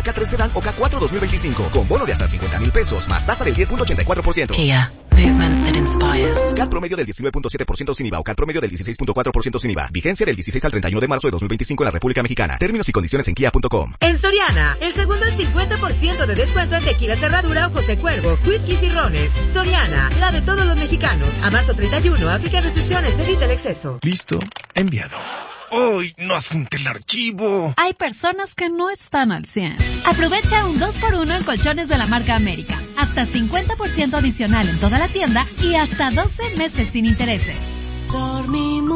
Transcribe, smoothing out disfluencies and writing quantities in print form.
K3 Sedan o K4 2025. Con bono de hasta 50,000 pesos, más tasa del 10.84%. Kia, movement that inspires. CAT promedio del 19.7% sin IVA o CAT promedio del 16.4% sin IVA. Vigencia del 16 al 31 de marzo de 2025 en la República Mexicana. Términos y condiciones en kia.com. En Soriana, el segundo al 50% de descuento en tequila Cerradura o José Cuervo, whiskies y rones. Soriana, la de todos los mexicanos. A marzo 31, aplica restricciones, evita el exceso. Listo, enviado. ¡Ay, no adjunté el archivo! Hay personas que no están al 100. Aprovecha un 2x1 en colchones de la marca América. Hasta 50% adicional en toda la tienda y hasta 12 meses sin intereses. Dormimos.